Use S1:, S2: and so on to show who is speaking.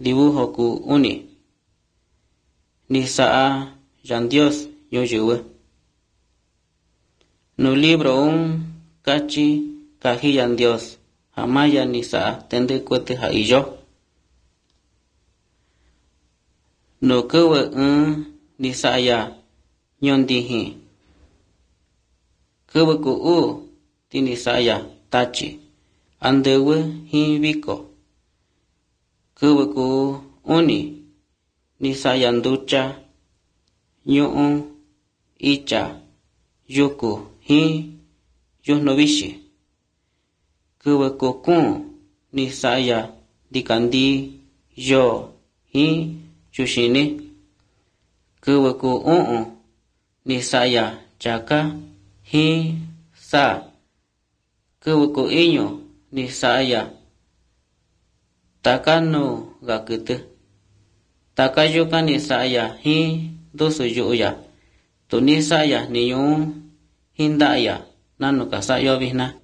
S1: dibujo ku uni ni sa'a yan Dios ñuyɨwɨ. Nu libro kachi kaji yan Dios jamaya ni sa'a tende kuete ja iyo. Nu kɨvɨ ni sa'a ya ñondiji kɨvɨ ku ti ni sa'a ya tachi andɨwɨ jin viko. Kɨvɨ ku uni ni sa'a ya nducha ñu'u icha yuku jin yujnu vixi. Kɨvɨ ku kuun ni sa'a ya ndikandi yoo jin yuxini. Kɨvɨ ku ni sa'a ya chaka jin saa. Kɨvɨ ku iñu ni sa'a ya taka nu ga kɨtɨ. Taka yukan ni sa'a ya jin ndusu yu'u ya tu ni sa'a ya niñu jin nda'a ya nanu ka sa'yo vijna.